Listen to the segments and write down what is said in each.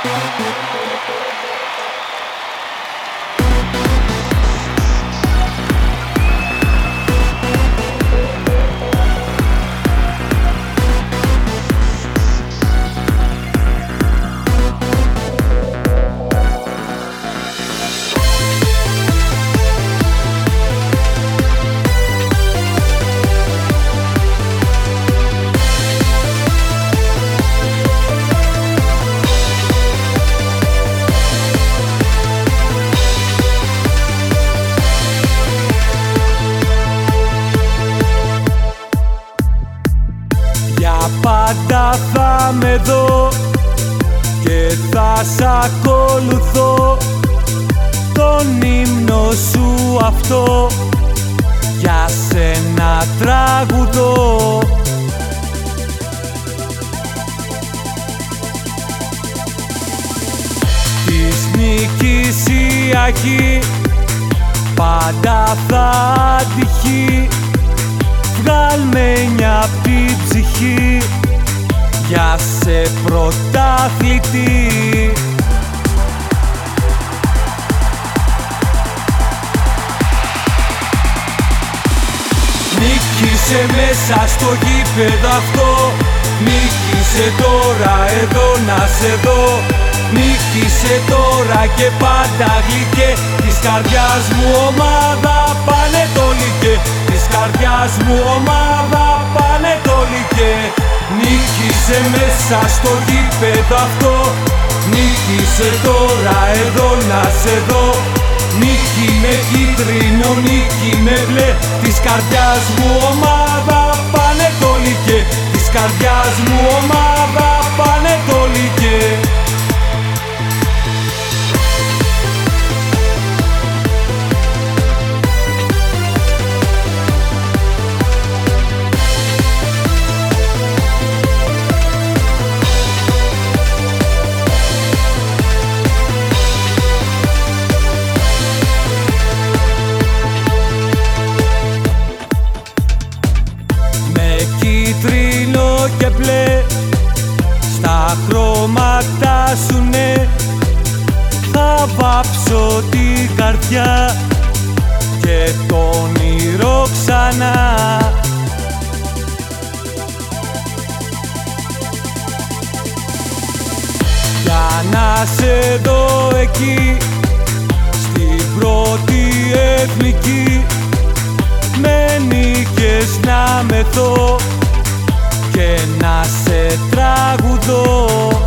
Πάντα θα με δω και θα σ' ακολουθώ, τον ύμνο σου αυτό για σένα τραγουδώ. Της νίκης η αρχή πάντα θα αντυχεί, βγάλ' με μια απ' την ψυχή για σε πρωταθλητή. Νίκησε μέσα στο γήπεδο αυτό, νίκησε τώρα εδώ να σε δω. Νίκησε τώρα και πάντα γλυκέ, της καρδιάς μου ομάδα πανετολικέ, της καρδιάς μου ομάδα πανετολικέ. Νίκησε μέσα στο γήπεδο αυτό, νίκησε τώρα εδώ να σε δω. Νίκη με κίτρινο, νίκη με μπλε, της καρδιάς μου ομάδα πανετολικέ, της καρδιάς μου ομάδα πανετολικέ. Κίτρινο και μπλε στα χρώματα σου, ναι, θα βάψω την καρδιά και το όνειρο ξανά. Για να σε δω εκεί στην πρώτη εθνική, με νίκες να μεθώ και να σε τραγουδώ.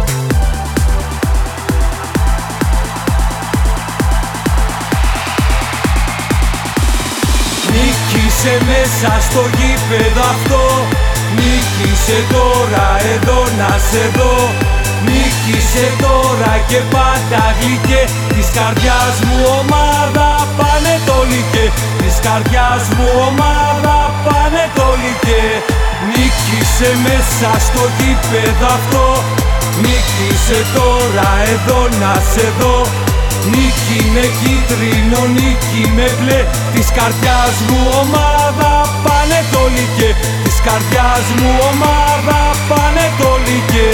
Νίκησε μέσα στο γήπεδο αυτό, νίκησε τώρα εδώ να σε δω. Νίκησε τώρα και πάντα γλυκέ, της καρδιάς μου ομάδα πανετολικέ, της καρδιάς μου ομάδα πανετολικέ. Νίκησε μέσα στο γήπεδο αυτό, νίκησε τώρα εδώ να σε δω. Νίκη με κίτρινο, νίκη με μπλε, της καρδιάς μου ομάδα πανετολικέ, της καρδιάς μου ομάδα πανετολικέ.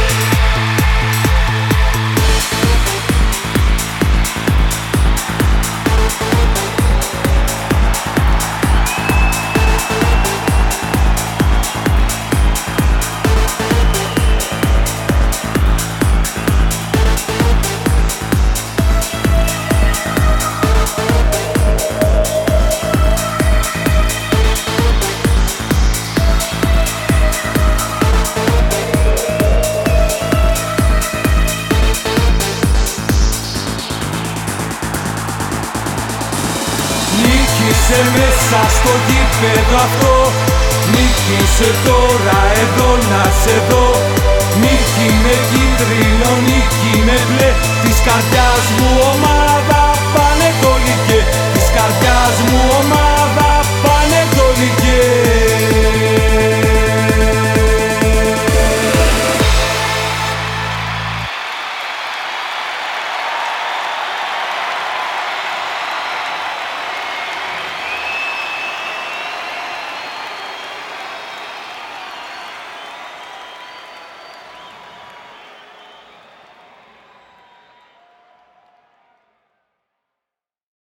Νίκησε μέσα στο γήπεδο αυτό, νίκησε τώρα εδώ να σε δω. Νίκη με κίτρινο, νίκη με μπλε, της καρδιάς μου ομάδα